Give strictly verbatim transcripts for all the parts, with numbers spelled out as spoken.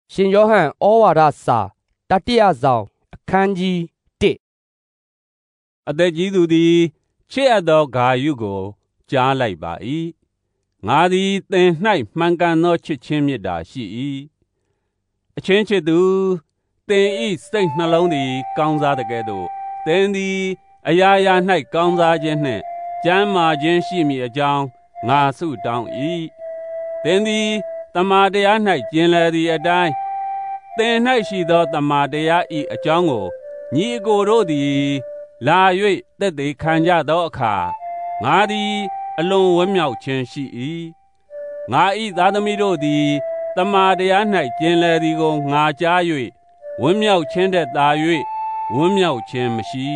ရှင်ယောဟန်ဩဝါဒစာတတိယဆောင်အခန်းကြီးတစ်အသက်ကြီးသူသည်ချစ်အပ်သောဂါယုကိုကြားလိုက်ပါ၏ငါသည်သင်၌မှန်ကန်သောချစ်ချင်းမေတ္တာရှိ၏အချင်းချစ်သူသင်၏စိတ်နှလုံးသည်ကောင်းစားတဲ့ကဲ့သို့သင်သည်အရာရာ၌ကောင်းစားခြင်းနှင့်ကျမ်းမာခြင်းရှိမည်အကြောင်းငါဆုတောင်း၏သင်သည်တမန်တရား၌ကျင်လည်သည့်အတိုင်းသင်၌ရှိသောတမန်တရား၏အကြောင်းကိုညီအကိုတို့သည်လာ၍သက်သေခံကြသောအခါငါသည်အလွန်ဝမ်းမြောက်ခြင်းရှိ၏ငါ၏သားသမီးတို့သည်တမန်တရား၌ကျင်လည်သည်ကိုငါကြား၍ဝမ်းမြောက်ခြင်းတည်းသာ၍ဝမ်းမြောက်ခြင်းမရှိ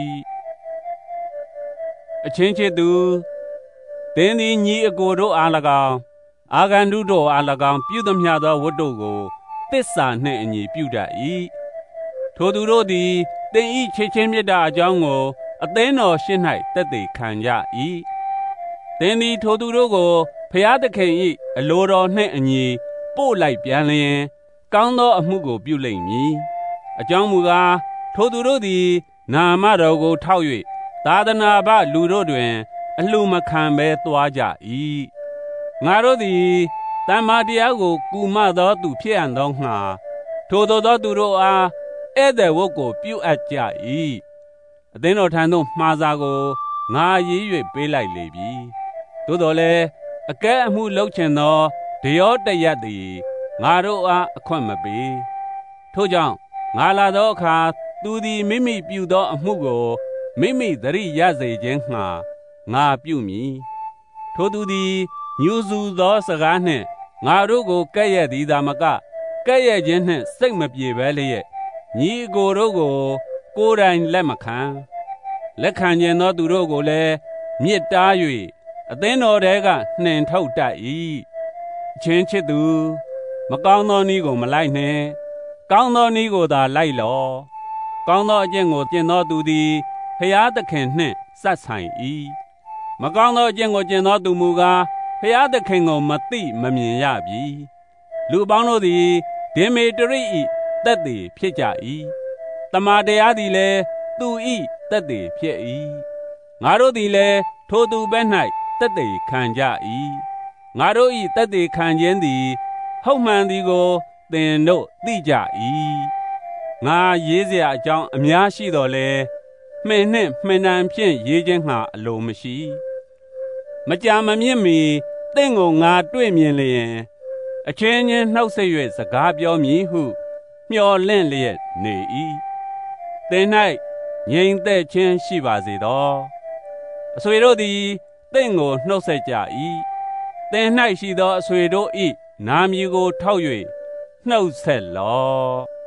အချင်းချစ်သူသင်သည်ညီအကိုတို့အား၎င်းအာဂန္တုတို့အား၎င်းပြုသမျှသောဝတ္တုကိုသစ္စာနှင့်အညီပြုတတ်၏ထိုသူတို့သည်သင်၏ချစ်ချင်းမေတ္တာအကြောင်းကိုအသင်းတော်ရှေ့၌သက်သေခံကြ၏သင်သည်ထိုသူတို့ကိုဖျားသခင်၏အလိုတော်နှင့်အညီပို့လိုက်ပြန်လျင်ကောင်းသောအမှုကိုပြုလိမ့်မည်အကြောင်းမူကားထိုသူတို့သည်နာမတော်ကိုထောက်၍သာသနာပလူတို့တွင်အလှမခံဘဲသွားကြ၏ငါတို့သည်တမ္မာတရားကိုကူမသောသူဖြစ်ရန်သောငှာထိုသို့သောသူတို့အားဧည့်သည်ဝတ်ကိုပြုအပ်ကြ၏အသင်းတော်ထံသို့မှားစာကိုငါရေး၍ပေးလိုက်လေပြီသို့တော်လည်းအကဲအမှုလုပ်ချင်သောဒယောတယသည်ငါတို့အားအခွင့်မပေးထို့ကြောင့်ငါလာသောအခါသူသည်မိမိပြုသောအမှုကိုမိမိသတိရစေခြင်းငှာငါပြုမည်ထိုသူသည်ညူစုသောစကားနှင့်ငါတို့ကိုကဲ့ရဲ့သည်သာမကကဲ့ရဲ့ခြင်းနှင့်စိတ်မပြေဘဲလျက်ညီအကိုတို့ကိုကိုယ်တိုင်လက်မခံလက်ခံခြင်းသောသူတို့ကိုလည်းမြစ်တား၍အသင်းတော်ထဲကနှင်ထုတ်တတ်၏အချင်းချစ်သူမကောင်းသောနည်းကိုမလိုက်နှင့်ကောင်းသောနည်းကိုသာလိုက်လော့ကောင်းသောအကျင့်ကိုကျင့်သောသူသည်ဖျားသခင်နှင့်စပ်ဆိုင်၏မကောင်းသောအကျင့်ကိုကျင့်သောသူမူကားဖျားသခင်ကိုမသိမမြင်ရပြီလူပေါင်းတို့သည်ဒေမေတရိ၏သက်သေဖြစ်ကြ၏တမန်တရားသည်လည်းသူ၏သက်သေဖြစ်၏ငါတို့သည်လည်းထိုသူဘက်၌သက်သေခံကြ၏ငါတို့၏သက်သေခံခြင်းသည်ဟုတ်မှန်သည်ကိုသင်တို့သိကြ၏ငါရေးစရာအကြောင်းအများရှိတော်လဲမှင်နှင့်မှင်တံဖြင့်ရေးခြင်းငှာအလိုမရှိမကြာမမြင့်မီသင်ကိုငါတွေ့မြင်လျင်အချင်းချင်းနှုတ်ဆက်၍စကားပြောမည်ဟုမျှော်လင့်လျက်နေ၏သင်၌ငြိမ်သက်ခြင်းရှိပါစေသောအဆွေတို့သည်သင်ကိုနှုတ်ဆက်ကြ၏သင်၌ရှိသောအဆွေတို့၏နာမည်ကိုထောက်၍နှုတ်ဆက်လော့